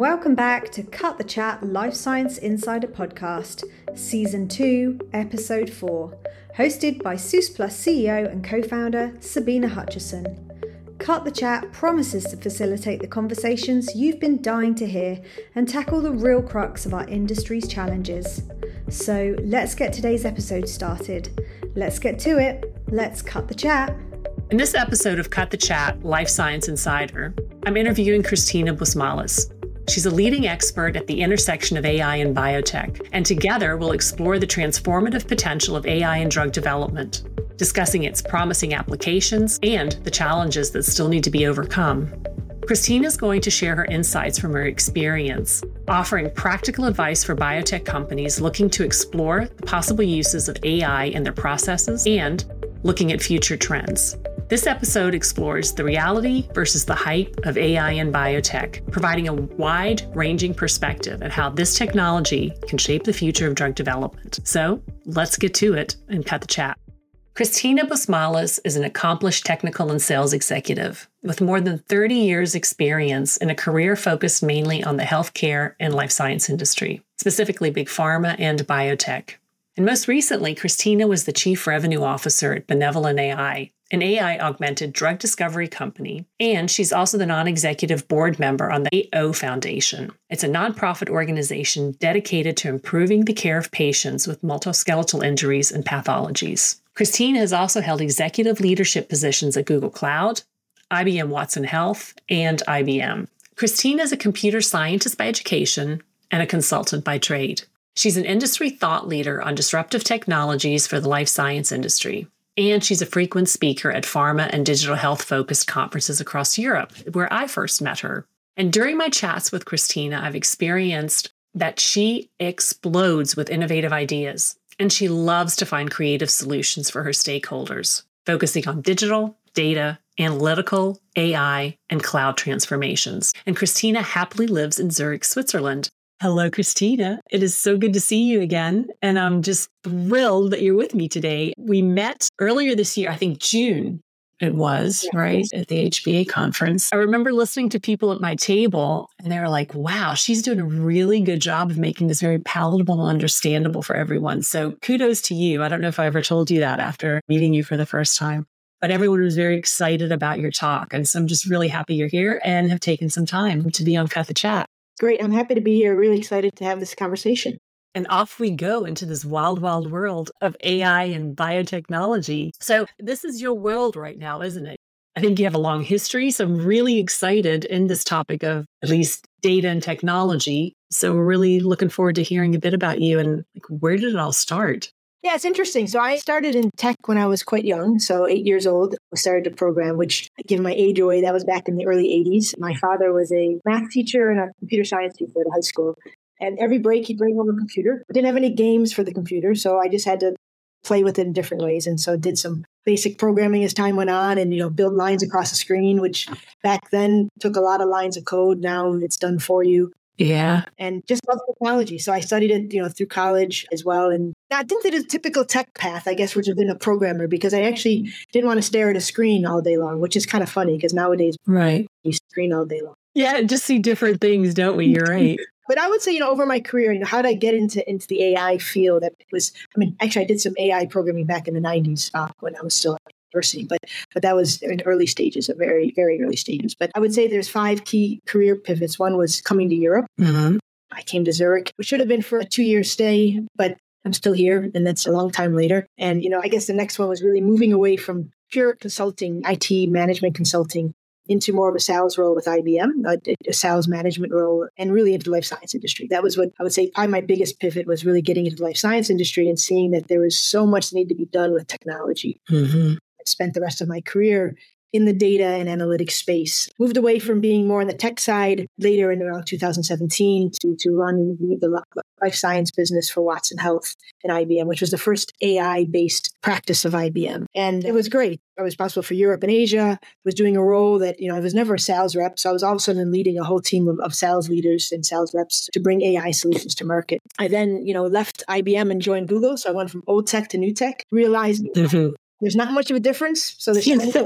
Welcome back to Cut the Chat Life Science Insider Podcast, Season 2, Episode 4, hosted by SUS Plus CEO and co-founder Sabina Hutchison. Cut the Chat promises to facilitate the conversations you've been dying to hear and tackle the real crux of our industry's challenges. So let's get today's episode started. Let's get to it. Let's cut the chat. In this episode of Cut the Chat Life Science Insider, I'm interviewing Christina Busmalis. She's a leading expert at the intersection of AI and biotech, and together we'll explore the transformative potential of AI in drug development, discussing its promising applications and the challenges that still need to be overcome. Christina is going to share her insights from her experience, offering practical advice for biotech companies looking to explore the possible uses of AI in their processes and looking at future trends. This episode explores the reality versus the hype of AI in biotech, providing a wide-ranging perspective at how this technology can shape the future of drug development. So let's get to it and cut the chat. Christina Busmalis is an accomplished technical and sales executive with more than 30 years' experience in a career focused mainly on the healthcare and life science industry, specifically big pharma and biotech. And most recently, Christina was the Chief Revenue Officer at Benevolent AI, an AI-augmented drug discovery company, and she's also the non-executive board member on the AO Foundation. It's a nonprofit organization dedicated to improving the care of patients with musculoskeletal injuries and pathologies. Christina has also held executive leadership positions at Google Cloud, IBM Watson Health, and IBM. Christina is a computer scientist by education and a consultant by trade. She's an industry thought leader on disruptive technologies for the life science industry. And she's a frequent speaker at pharma and digital health-focused conferences across Europe, where I first met her. And during my chats with Christina, I've experienced that she explodes with innovative ideas, and she loves to find creative solutions for her stakeholders, focusing on digital, data, analytical, AI, and cloud transformations. And Christina happily lives in Zurich, Switzerland. Hello, Christina. It is so good to see you again. And I'm just thrilled that you're with me today. We met earlier this year, I think June it was, right? At the HBA conference. I remember listening to people at my table and they were like, wow, she's doing a really good job of making this very palatable and understandable for everyone. So kudos to you. I don't know if I ever told you that after meeting you for the first time, but everyone was very excited about your talk. And so I'm just really happy you're here and have taken some time to be on Cut the Chat. Great. I'm happy to be here. Really excited to have this conversation. And off we go into this wild, wild world of AI and biotechnology. So this is your world right now, isn't it? I think you have a long history. So I'm really excited in this topic of at least data and technology. So we're really looking forward to hearing a bit about you and where did it all start? Yeah, it's interesting. So I started in tech when I was quite young. So 8 years old, I started to program, which I give my age away. That was back in the early 80s. My father was a math teacher and a computer science teacher at a high school. And every break, he'd bring home a computer. I didn't have any games for the computer, so I just had to play with it in different ways. And so did some basic programming as time went on and, build lines across the screen, which back then took a lot of lines of code. Now it's done for you. Yeah. And just love technology. So I studied it, through college as well. And I didn't do the typical tech path, I guess, which has been a programmer, because I actually didn't want to stare at a screen all day long, which is kind of funny because nowadays you screen all day long. Yeah, just see different things, don't we? You're right. But I would say, over my career, how did I get into the AI field? Actually, I did some AI programming back in the 90s when I was still at university, but that was in early stages, very, very early stages. But I would say there's 5 key career pivots. One was coming to Europe. Mm-hmm. I came to Zurich, which should have been for a 2-year stay, but I'm still here, and that's a long time later. And, I guess the next one was really moving away from pure consulting, IT management consulting, into more of a sales role with IBM, a sales management role, and really into the life science industry. That was what I would say probably my biggest pivot was really getting into the life science industry and seeing that there was so much that needed to be done with technology. Mm-hmm. I spent the rest of my career in the data and analytics space. Moved away from being more on the tech side later in around 2017 to run the life science business for Watson Health and IBM, which was the first AI-based practice of IBM. And it was great. I was responsible for Europe and Asia, was doing a role that, I was never a sales rep. So I was all of a sudden leading a whole team of sales leaders and sales reps to bring AI solutions to market. I then, left IBM and joined Google. So I went from old tech to new tech, realized there's not much of a difference. So there's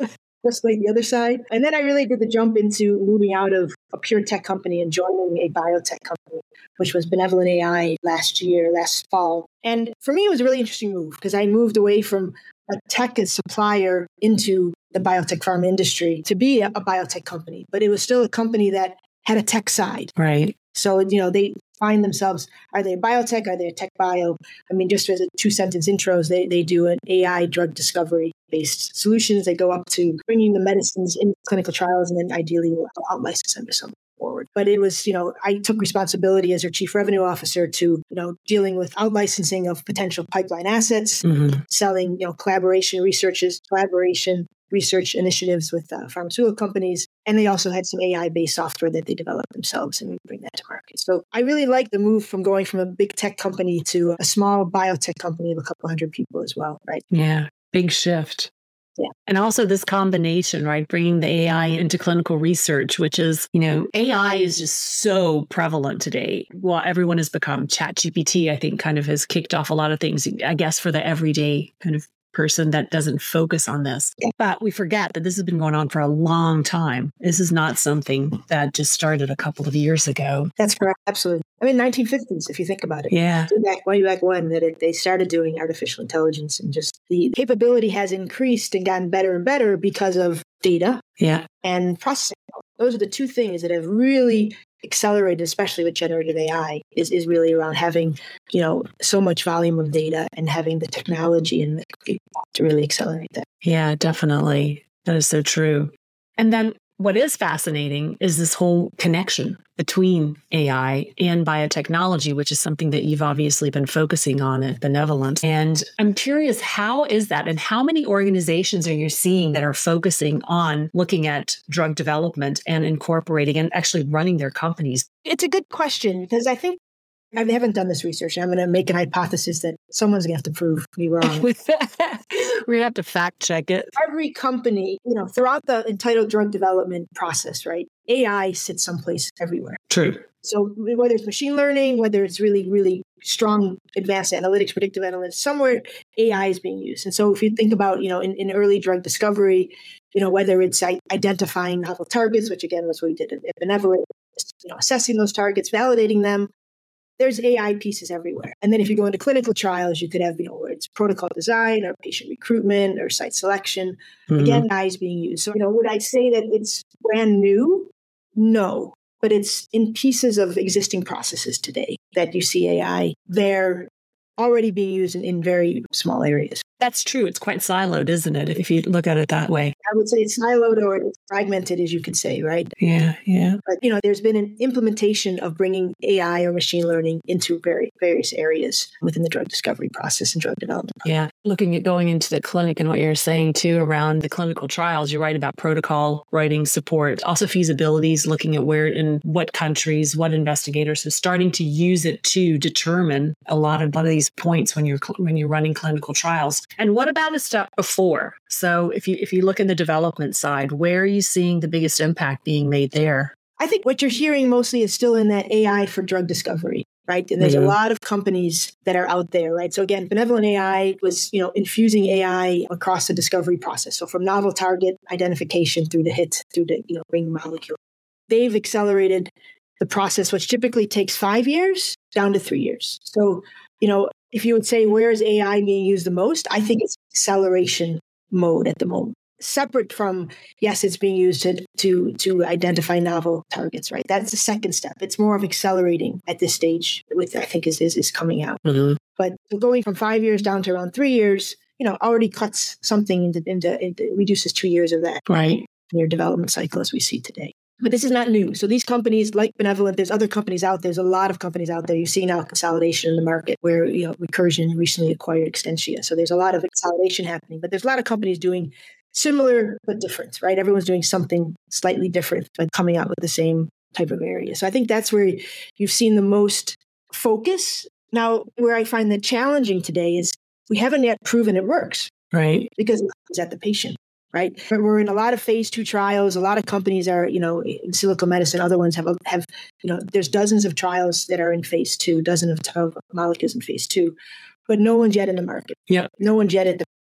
just like the other side. And then I really did the jump into moving out of a pure tech company and joining a biotech company, which was Benevolent AI last fall. And for me, it was a really interesting move because I moved away from a tech as supplier into the biotech pharma industry to be a biotech company. But it was still a company that had a tech side. Right. So, they find themselves, are they a biotech? Are they a tech bio? I mean, just as a 2-sentence intros, they do an AI drug discovery based solutions. They go up to bringing the medicines in clinical trials and then ideally will out-license them to someone forward. But it was, I took responsibility as their chief revenue officer to, dealing with out-licensing of potential pipeline assets, selling, collaboration research initiatives with pharmaceutical companies. And they also had some AI-based software that they developed themselves and we bring that to market. So I really like the move from going from a big tech company to a small biotech company of a couple hundred people as well, right? Yeah, big shift. Yeah. And also this combination, right? Bringing the AI into clinical research, which is, AI is just so prevalent today. Well, everyone has become ChatGPT, I think kind of has kicked off a lot of things, I guess, for the everyday kind of person that doesn't focus on this. But we forget that this has been going on for a long time. This is not something that just started a couple of years ago. That's correct. Absolutely. I mean, 1950s, if you think about it. Yeah. Way back when that they started doing artificial intelligence and just the capability has increased and gotten better and better because of data and processing. Those are the two things that have really accelerated, especially with generative AI, is really around having, so much volume of data and having the technology and to really accelerate that. Yeah, definitely. That is so true. And then what is fascinating is this whole connection between AI and biotechnology, which is something that you've obviously been focusing on at Benevolent. And I'm curious, how is that? And how many organizations are you seeing that are focusing on looking at drug development and incorporating and actually running their companies? It's a good question because I think I haven't done this research. I'm going to make an hypothesis that someone's going to have to prove me wrong. We're going to have to fact check it. Every company, throughout the entire drug development process, right? AI sits someplace everywhere. True. So whether it's machine learning, whether it's really, really strong advanced analytics, predictive analytics, somewhere AI is being used. And so if you think about, in early drug discovery, whether it's identifying novel targets, which again was what we did at Benevolent, assessing those targets, validating them, there's AI pieces everywhere. And then if you go into clinical trials, you could have, where it's protocol design or patient recruitment or site selection. Again, AI is being used. So, would I say that it's brand new? No, but it's in pieces of existing processes today that you see AI there already being used in very small areas. That's true. It's quite siloed, isn't it? If you look at it that way. I would say it's siloed or it's fragmented, as you could say, right? Yeah. But, there's been an implementation of bringing AI or machine learning into various areas within the drug discovery process and drug development. Yeah. Looking at going into the clinic and what you're saying too around the clinical trials, you're right about protocol writing support, also feasibilities, looking at where in what countries, what investigators, so starting to use it to determine a lot of these points when you're running clinical trials. And what about a step before? So if you look in the development side, where are you seeing the biggest impact being made there? I think what you're hearing mostly is still in that AI for drug discovery, right? And there's a lot of companies that are out there, right? So again, Benevolent AI was, infusing AI across the discovery process. So from novel target identification through the hit, through the, ring molecule. They've accelerated the process, which typically takes 5 years, down to 3 years. So, if you would say, where is AI being used the most? I think it's acceleration mode at the moment. Separate from, yes, it's being used to identify novel targets, right? That's the second step. It's more of accelerating at this stage, which I think is coming out. Mm-hmm. But going from 5 years down to around 3 years, already cuts something into reduces 2 years of that. Right. In your development cycle as we see today. But this is not new. So these companies like Benevolent, there's other companies out there. There's a lot of companies out there. You see now consolidation in the market where, Recursion recently acquired Extentia. So there's a lot of consolidation happening, but there's a lot of companies doing similar but different, right? Everyone's doing something slightly different, but coming out with the same type of area. So I think that's where you've seen the most focus. Now, where I find that challenging today is we haven't yet proven it works. Right. Because it's at the patient. Right. But we're in a lot of phase 2 trials. A lot of companies are, in silico medicine. Other ones have, there's dozens of trials that are in phase 2, dozens of molecules in phase 2, but no one's yet in the market. Yeah. No one's yet at the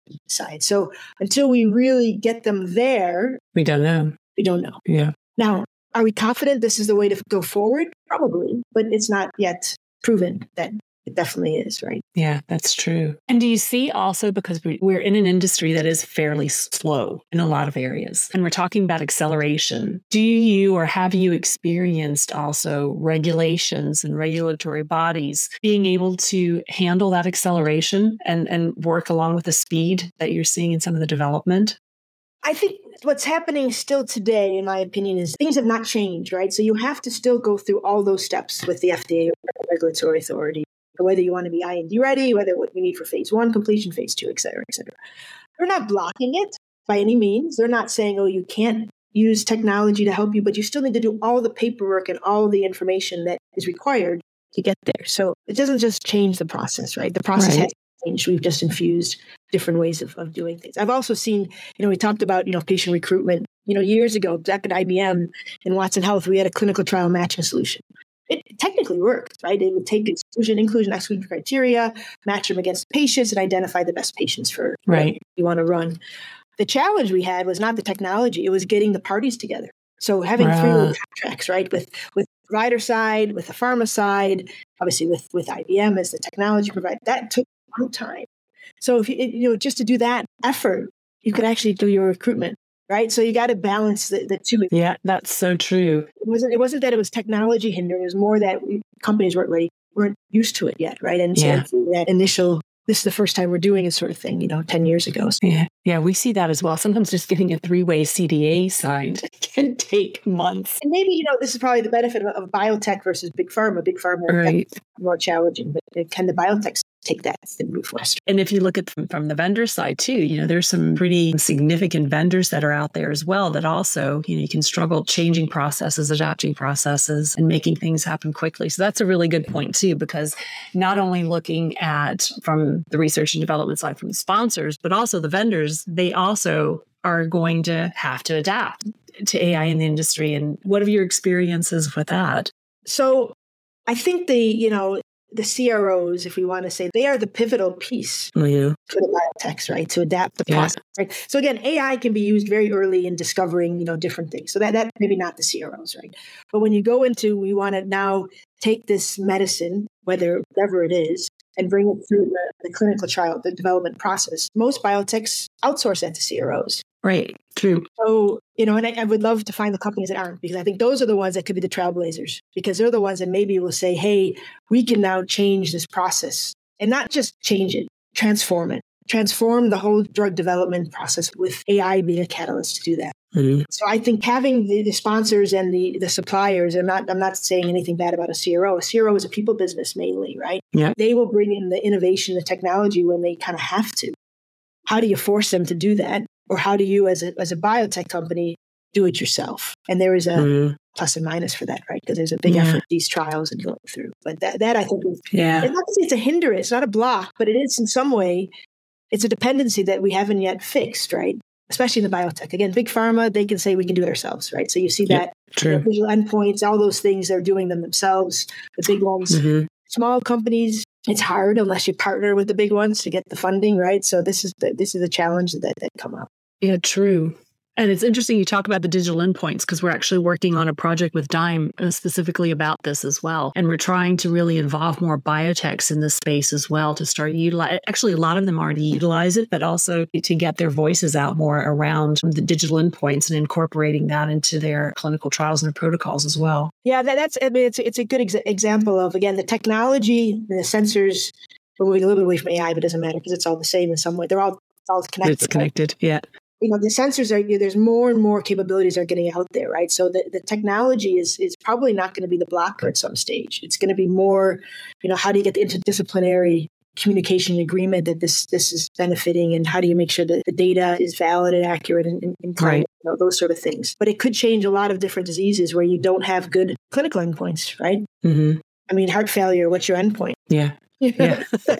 side. So until we really get them there, We don't know. we don't know. Yeah. Now, are we confident this is the way to go forward? Probably, but it's not yet proven that it definitely is, right? Yeah, that's true. And do you see also, because we're in an industry that is fairly slow in a lot of areas, and we're talking about acceleration, do you or have you experienced also regulations and regulatory bodies being able to handle that acceleration and work along with the speed that you're seeing in some of the development? I think what's happening still today, in my opinion, is things have not changed, right? So you have to still go through all those steps with the FDA or regulatory authority, whether you want to be IND ready, whether what you need for phase 1 completion, phase 2, et cetera, et cetera. They're not blocking it by any means. They're not saying, oh, you can't use technology to help you, but you still need to do all the paperwork and all the information that is required to get there. So it doesn't just change the process, right? The process has changed. We've just infused different ways of doing things. I've also seen, we talked about, patient recruitment. Years ago, back at IBM in Watson Health, we had a clinical trial matching solution. It technically worked, right? It would take inclusion, exclusion criteria, match them against patients, and identify the best patients for what you want to run. The challenge we had was not the technology; it was getting the parties together. So having 3-way contracts, right, with provider side, with the pharma side, obviously with IBM as the technology provider, that took a long time. So if you just to do that effort, you could actually do your recruitment. Right. So you got to balance the two. Yeah, that's so true. It wasn't that it was technology hindering. It was more that companies weren't used to it yet. Right. And so that initial, this is the first time we're doing it sort of thing, 10 years ago. So. Yeah, we see that as well. Sometimes just getting a 3-way CDA signed can take months. And maybe, this is probably the benefit of biotech versus big pharma. Big pharma is more challenging, but can the biotechs take that and move faster? And if you look at from the vendor side too, there's some pretty significant vendors that are out there as well that also, you can struggle changing processes, adapting processes, and making things happen quickly. So that's a really good point too, because not only looking at from the research and development side from the sponsors, but also the vendors, they also are going to have to adapt to AI in the industry. And what are your experiences with that? So I think the CROs, if we want to say, they are the pivotal piece for the biotechs, right? To adapt the process, right? So again, AI can be used very early in discovering, different things. So that maybe not the CROs, right? But when you go into, we want to now take this medicine, whatever it is, and bring it through the clinical trial, the development process. Most biotechs outsource that to CROs. Right. True. So, and I would love to find the companies that aren't, because I think those are the ones that could be the trailblazers, because they're the ones that maybe will say, hey, we can now change this process, and not just change it, transform it, transform the whole drug development process with AI being a catalyst to do that. Mm-hmm. So I think having the sponsors and the suppliers, I'm not saying anything bad about a CRO. A CRO is a people business mainly, right? Yeah. They will bring in the innovation, the technology when they kind of have to. How do you force them to do that? Or how do you, as a biotech company, do it yourself? And there is a plus and minus for that, right? Because there's a big effort, these trials and going through. But that I think is, it's not to say it's a hindrance, it's not a block, but it is in some way, it's a dependency that we haven't yet fixed, right? Especially in the biotech. Again, big pharma, they can say we can do it ourselves, right? So you see that visual endpoints, all those things, they're doing them themselves. The big ones, small companies, it's hard unless you partner with the big ones to get the funding, right? So this is a challenge that come up. Yeah, true. And it's interesting you talk about the digital endpoints, because we're actually working on a project with Dyme specifically about this as well. And we're trying to really involve more biotechs in this space as well to start utilize. Actually, a lot of them already utilize it, but also to get their voices out more around the digital endpoints and incorporating that into their clinical trials and their protocols as well. Yeah, it's a good example of, again, the technology, the sensors. We're moving a little bit away from AI, but it doesn't matter because it's all the same in some way. They're all connected. It's connected, right? Yeah. The sensors there's more and more capabilities are getting out there, right? So the technology is probably not going to be the blocker at some stage. It's going to be more, how do you get the interdisciplinary communication agreement that this is benefiting, and how do you make sure that the data is valid and accurate and right. Those sort of things. But it could change a lot of different diseases where you don't have good clinical endpoints, right? Mm-hmm. I mean, heart failure, what's your endpoint? Yeah. Yeah.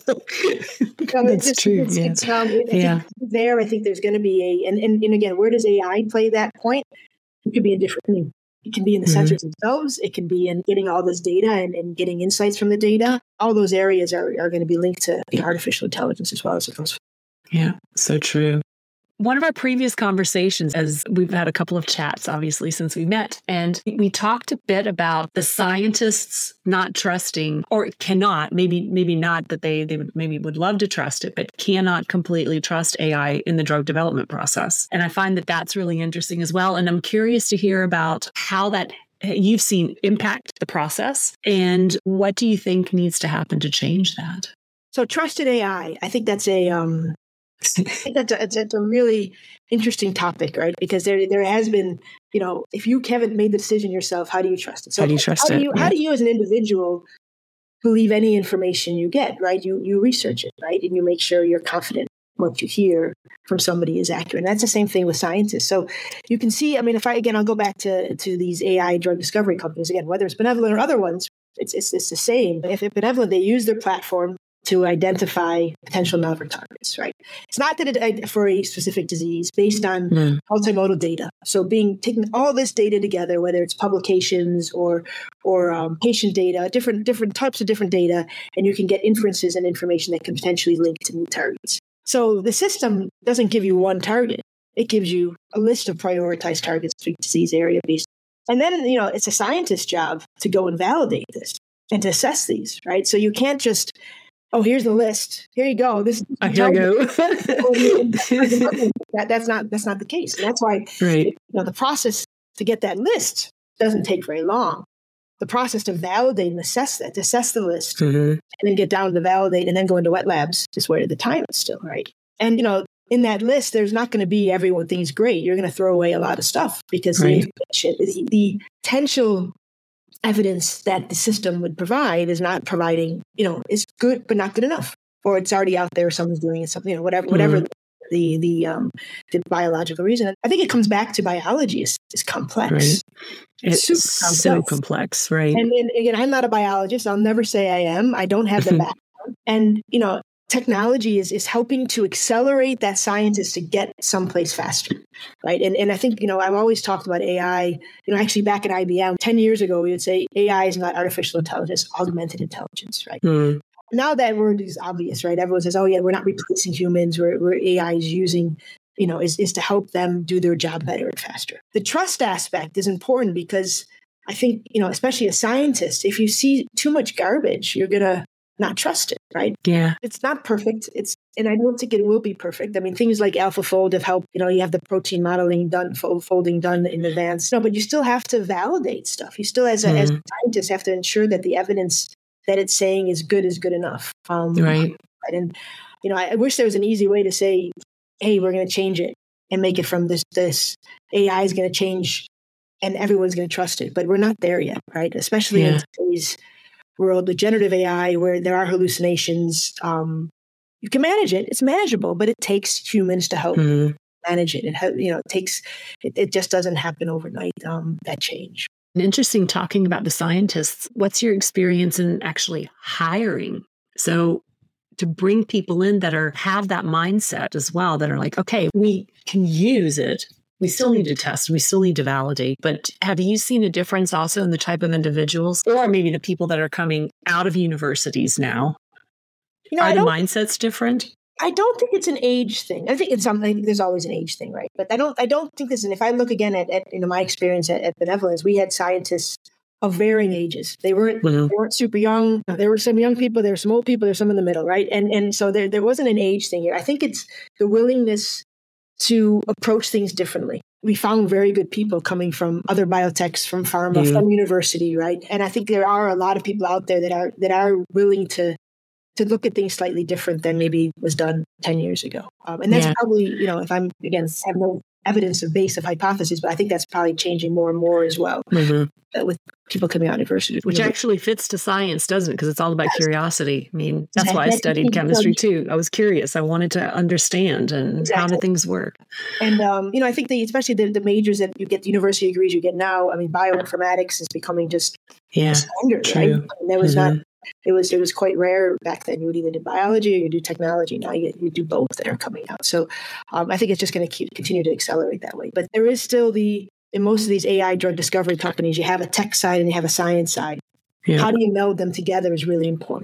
That's true. I think there's going to be and again, where does AI play that point? It could be a different thing. It can be in the sensors themselves. It can be in getting all this data and getting insights from the data. All those areas are going to be linked to the artificial intelligence as well as it goes. Yeah, so true. One of our previous conversations, as we've had a couple of chats, obviously, since we met, and we talked a bit about the scientists not trusting, or cannot, maybe not that they would love to trust it, but cannot completely trust AI in the drug development process. And I find that that's really interesting as well. And I'm curious to hear about how that you've seen impact the process, and what do you think needs to happen to change that? So trusted AI, I think that's it's a really interesting topic, right? Because there has been, if you haven't made the decision yourself, how do you trust it? So how do you trust it? How do you as an individual believe any information you get, right? You research it, right? And you make sure you're confident what you hear from somebody is accurate. And that's the same thing with scientists. So you can see, I'll go back to these AI drug discovery companies again, whether it's Benevolent or other ones, it's the same. If it's Benevolent, they use their platform to identify potential novel targets, right? It's not that it for a specific disease based on multimodal data. So taking all this data together, whether it's publications or patient data, different types of different data, and you can get inferences and information that can potentially link to new targets. So the system doesn't give you one target. It gives you a list of prioritized targets for disease area based. And then, it's a scientist's job to go and validate this and to assess these, right? So you can't just, here's the list. Here you go. This here you go. That's not the case. And that's why the process to get that list doesn't take very long. The process to validate and assess the list, and then get down to validate and then go into wet labs is where the time is still, right? And, in that list, there's not going to be everything's great. You're going to throw away a lot of stuff because the potential evidence that the system would provide is not providing, is good, but not good enough, or it's already out there. Someone's doing it, something, whatever the biological reason. I think it comes back to biology is complex. Right. It's so complex, right? And again, I'm not a biologist. I'll never say I am. I don't have the background. And, technology is helping to accelerate that scientist to get someplace faster, right? And I think, I've always talked about AI, actually back at IBM 10 years ago, we would say AI is not artificial intelligence, augmented intelligence, right? Now that word is obvious, right? Everyone says, we're not replacing humans, we're AI is using, is to help them do their job better and faster. The trust aspect is important because I think, especially as scientists, if you see too much garbage, you're going to not trust it, right? Yeah. It's not perfect. And I don't think it will be perfect. Things like AlphaFold have helped, you have the protein modeling done, folding done in advance. No, but you still have to validate stuff. You still, as a scientist, have to ensure that the evidence that it's saying is good enough. Right. And, I wish there was an easy way to say, hey, we're going to change it and make it from this AI is going to change and everyone's going to trust it. But we're not there yet, right? Especially in today's world with generative AI, where there are hallucinations. You can manage it; it's manageable, but it takes humans to help manage it. It just doesn't happen overnight. That change. Interesting talking about the scientists. What's your experience in actually hiring? So to bring people in that have that mindset as well, that are like, okay, we can use it. We still need to test. We still need to validate. But have you seen a difference also in the type of individuals, or maybe the people that are coming out of universities now? Are the mindsets different? I don't think it's an age thing. I think it's something. There's always an age thing, right? But I don't think this. And if I look again at my experience at Benevolence, we had scientists of varying ages. They weren't super young. There were some young people. There were some old people. There's some in the middle, right? And so there wasn't an age thing here. I think it's the willingness to approach things differently. We found very good people coming from other biotechs, from pharma, from university, right? And I think there are a lot of people out there that are willing to look at things slightly different than maybe was done 10 years ago. And that's probably, if I'm, again, have no evidence of base of hypothesis, but I think that's probably changing more and more as well with people coming out of university. Which actually fits to science, doesn't it? Because it's all about curiosity. I mean, that's why I studied chemistry too. I was curious. I wanted to understand how do things work. And, I think especially the majors that you get, the university degrees you get now, bioinformatics is becoming just standard, true. Right? And there was not, it was quite rare back then. You would either do biology or you do technology. Now you do both that are coming out. So I think it's just going to continue to accelerate that way. But there is still in most of these AI drug discovery companies, you have a tech side and you have a science side. Yeah. How do you meld them together is really important.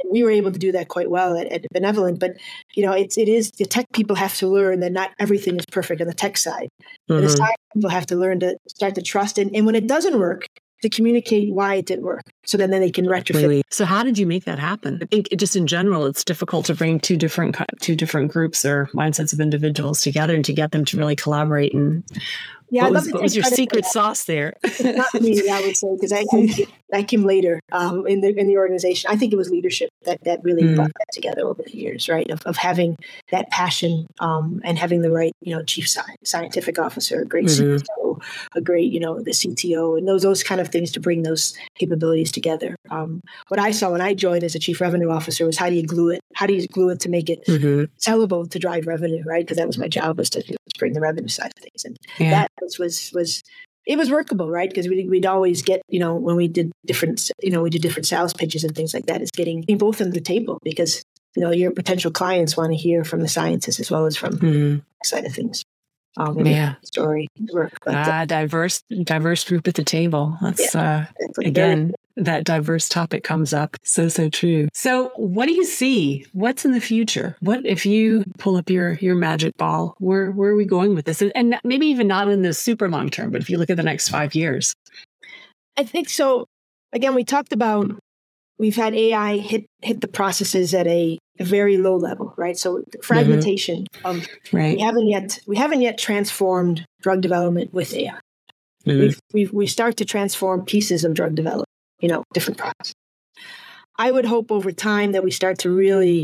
we were able to do that quite well at Benevolent. But, it is the tech people have to learn that not everything is perfect on the tech side. And the science people have to learn to start to trust. And when it doesn't work, to communicate why it didn't work, so then they can retrofit. Really? So how did you make that happen? I think just in general, it's difficult to bring two different groups or mindsets of individuals together and to get them to really collaborate. And what was your secret sauce there? Not me, I would say, because I came later in the organization. I think it was leadership that really brought that together over the years, right? Of having that passion and having the right, chief scientific officer, a great CTO, a great, the CTO, and those kind of things to bring those capabilities together. What I saw when I joined as a chief revenue officer was how do you glue it? How do you glue it to make it sellable to drive revenue, right? Because that was my job, was to bring the revenue side of things, and that was it was workable, right? Because we'd always get, when we did different sales pitches and things like that, is getting both on the table, because your potential clients want to hear from the scientists as well as from the side of things. Story work. But, diverse group at the table. That's again, that diverse topic comes up. So true. So what do you see? What's in the future? What if you pull up your magic ball? Where are we going with this? And maybe even not in the super long term, but if you look at the next 5 years. I think so. Again, we talked about, we've had AI hit the processes at a very low level, right? So fragmentation. Right. We haven't yet transformed drug development with AI. We start to transform pieces of drug development, different products. I would hope over time that we start to really.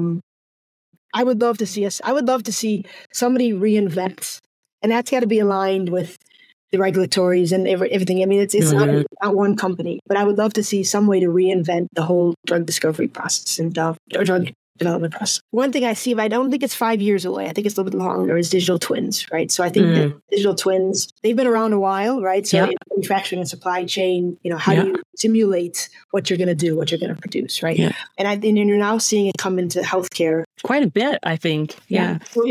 I would love to see somebody reinvent, and that's got to be aligned with the regulatories and everything. I mean, it's not one company, but I would love to see some way to reinvent the whole drug discovery process and drug development process. One thing I see, but I don't think it's 5 years away, I think it's a little bit longer, is digital twins, right? So I think that digital twins, they've been around a while, right? So in manufacturing and supply chain, how do you simulate what you're going to do, what you're going to produce, right? Yeah. And you're now seeing it come into healthcare quite a bit, I think. Yeah. So,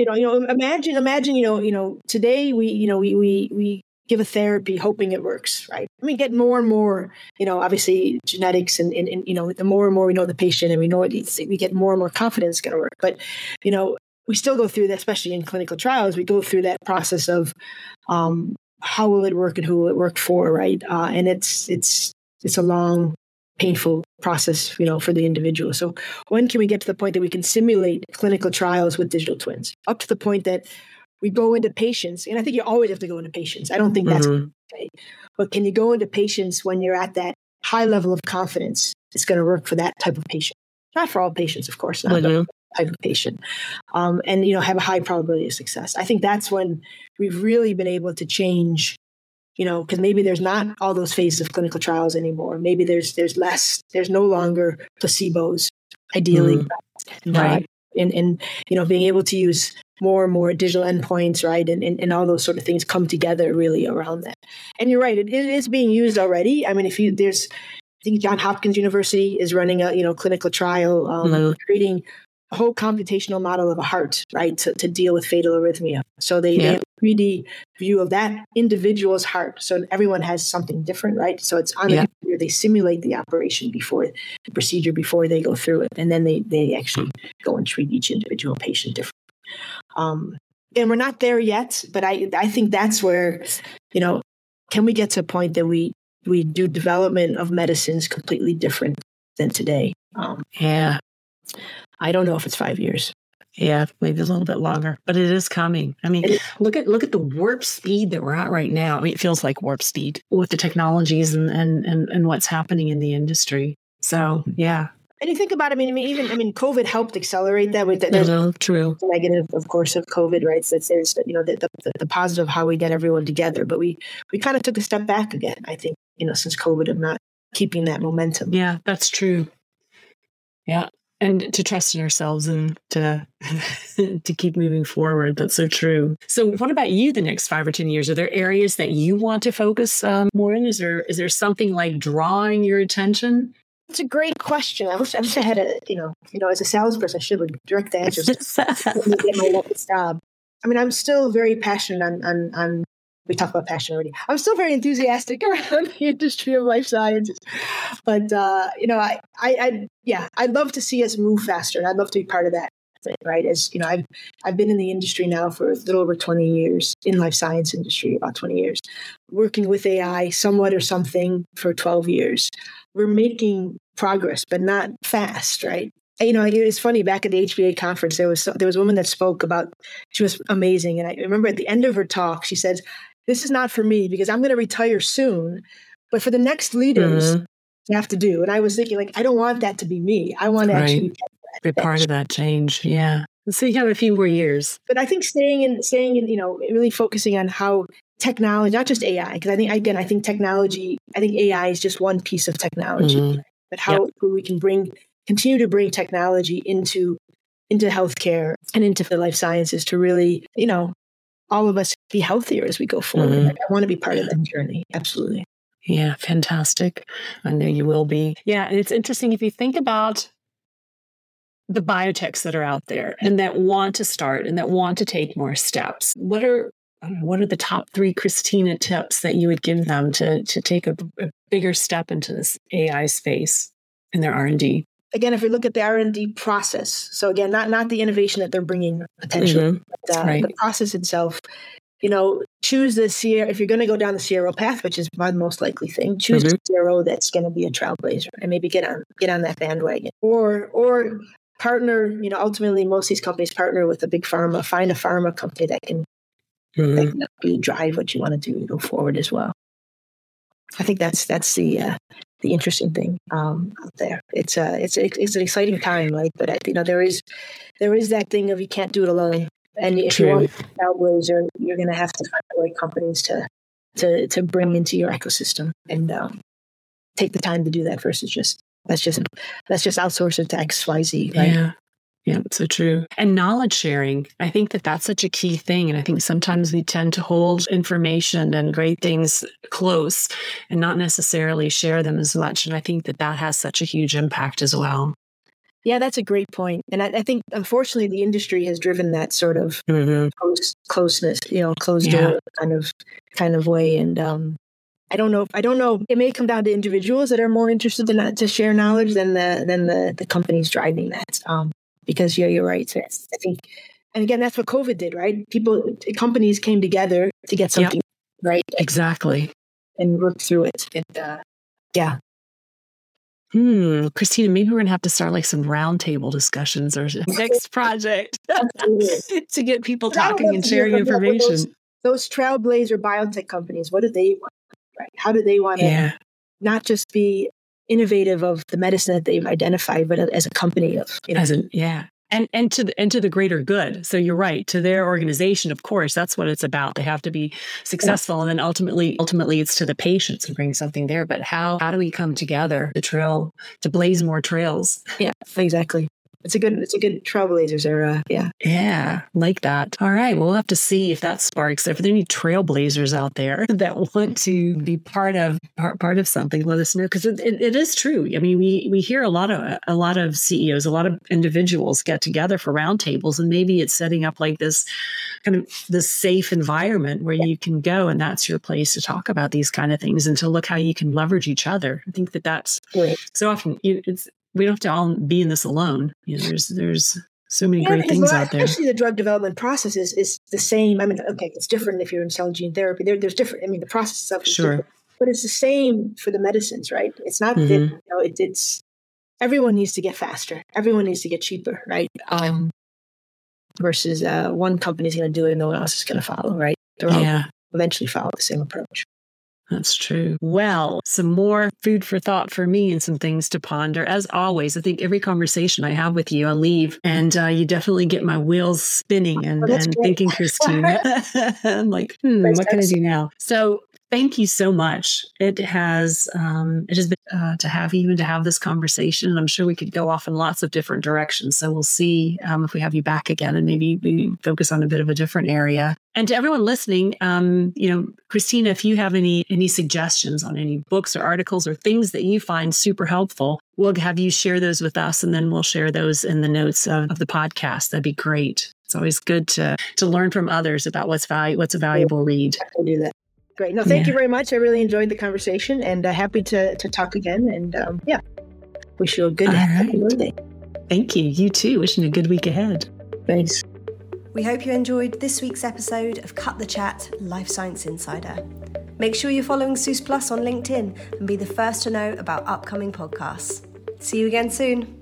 imagine, today we give a therapy hoping it works, right? I mean, get more and more, obviously genetics and the more and more we know the patient and we know we get more and more confidence it's going to work. But, we still go through that, especially in clinical trials, we go through that process of how will it work and who will it work for, right? And it's a long, painful process, for the individual. So when can we get to the point that we can simulate clinical trials with digital twins? Up to the point that we go into patients, and I think you always have to go into patients. I don't think that's okay. But can you go into patients when you're at that high level of confidence it's going to work for that type of patient? Not for all patients, of course, not but type of patient. And, have a high probability of success. I think that's when we've really been able to change, because maybe there's not all those phases of clinical trials anymore. Maybe there's no longer placebos, ideally. Right. And being able to use more and more digital endpoints, right? And all those sort of things come together really around that. And you're right, it is being used already. I mean, I think Johns Hopkins University is running a clinical trial, creating a whole computational model of a heart, right? To deal with fatal arrhythmia. So they have a 3D view of that individual's heart. So everyone has something different, right? So it's on the computer. They simulate the operation before the procedure, before they go through it. And then they actually go and treat each individual patient differently. And we're not there yet, but I think that's where, can we get to a point that we do development of medicines completely different than today? I don't know if it's 5 years. Yeah, maybe a little bit longer, but it is coming. I mean, look at the warp speed that we're at right now. I mean, it feels like warp speed with the technologies and what's happening in the industry. So, yeah. And you think about it, COVID helped accelerate that. There's true. The negative, of course, of COVID, right? So there's the positive, how we get everyone together. But we kind of took a step back again, I think, since COVID, of not keeping that momentum. Yeah, that's true. Yeah. And to trust in ourselves and to keep moving forward. That's so true. So what about you the next 5 or 10 years? Are there areas that you want to focus more in? Is there something like drawing your attention? It's a great question. I wish I had as a salesperson, I should have direct answers to get my next job. I mean, I'm still very passionate on we talked about passion already. I'm still very enthusiastic around the industry of life sciences, but I'd love to see us move faster, and I'd love to be part of that. Right, as you know, I've been in the industry now for a little over 20 years, in life science industry about 20 years, working with AI somewhat or something for 12 years. We're making progress, but not fast, right? You know, it's funny, back at the HBA conference, there was a woman that spoke about, she was amazing. And I remember at the end of her talk, she said, "This is not for me because I'm going to retire soon, but for the next leaders, you have to do." And I was thinking, like, I don't want that to be me. I want to actually be part of that change. Yeah. So you have a few more years. But I think staying in, you know, really focusing on how technology, not just AI, because I think technology, I think AI is just one piece of technology, but how we can continue to bring technology into healthcare and into the life sciences to really, you know, all of us be healthier as we go forward. Like, I want to be part of that journey. Absolutely. Yeah. Fantastic. I know you will be. Yeah. And it's interesting if you think about the biotechs that are out there and that want to start and that want to take more steps. What are the top 3, Christina, tips that you would give them to take a bigger step into this AI space in their R&D? Again, if we look at the R&D process, so again, not the innovation that they're bringing potentially, but the process itself, you know, choose the CRO. If you're going to go down the CRO path, which is my most likely thing, choose a CRO that's going to be a trailblazer and maybe get on that bandwagon, or partner. You know, ultimately, most of these companies partner with a big pharma. Find a pharma company that can help you drive what you want to do and go forward as well. I think that's the interesting thing out there. It's an exciting time, right? But you know, there is that thing of you can't do it alone. And if you want to trailblazer, you're going to have to find the right companies to bring into your ecosystem and take the time to do that versus just let's just outsource it to XYZ, right? Yeah, so true. And knowledge sharing, I think that's such a key thing. And I think sometimes we tend to hold information and great things close and not necessarily share them as much. And I think that has such a huge impact as well. Yeah, that's a great point. And I think, unfortunately, the industry has driven that sort of closeness, you know, closed door kind of way. And I don't know. It may come down to individuals that are more interested to share knowledge than the companies driving that. Because you're right. I think, and again, that's what COVID did, right? Companies came together to get something right. Exactly. And work through it. And Christina, maybe we're going to have to start like some roundtable discussions or next project to get people talking and sharing information. Those trailblazer biotech companies, what do they want? Right? How do they want to not just be innovative of the medicine that they've identified, but as a company of, you know, and to the greater good. So you're right, to their organization, of course, that's what it's about. They have to be successful, and then ultimately it's to the patients and bring something there. But how do we come together to blaze more trails? Yeah, exactly. It's a good trailblazers era. Yeah, like that. All right. Well, we'll have to see if that sparks. If there are any trailblazers out there that want to be part of something, let us know, because it is true. I mean, we hear a lot of CEOs, a lot of individuals get together for roundtables, and maybe it's setting up like this kind of this safe environment where you can go, and that's your place to talk about these kind of things and to look how you can leverage each other. I think that's so often we don't have to all be in this alone. You know, there's so many great things out there. Especially the drug development process is the same. I mean, okay, it's different if you're in cell and gene therapy. There's different. I mean, the process itself is different, but it's the same for the medicines, right? It's not that, you know, it's everyone needs to get faster. Everyone needs to get cheaper, right? Versus one company's going to do it and no one else is going to follow, right? They're all eventually follow the same approach. That's true. Well, some more food for thought for me and some things to ponder. As always, I think every conversation I have with you, I leave and you definitely get my wheels spinning and thinking, Christina. I'm like, what can I do now? So thank you so much. It has been to have this conversation, and I'm sure we could go off in lots of different directions. So we'll see if we have you back again, and maybe we focus on a bit of a different area. And to everyone listening, Christina, if you have any suggestions on any books or articles or things that you find super helpful, we'll have you share those with us, and then we'll share those in the notes of the podcast. That'd be great. It's always good to learn from others about what's a valuable read. I'll do that. Great. No, thank you very much. I really enjoyed the conversation and happy to talk again. And wish you a good happy birthday. Thank you. You too. Wishing you a good week ahead. Thanks. We hope you enjoyed this week's episode of Cut the Chat Life Science Insider. Make sure you're following SUS Plus on LinkedIn and be the first to know about upcoming podcasts. See you again soon.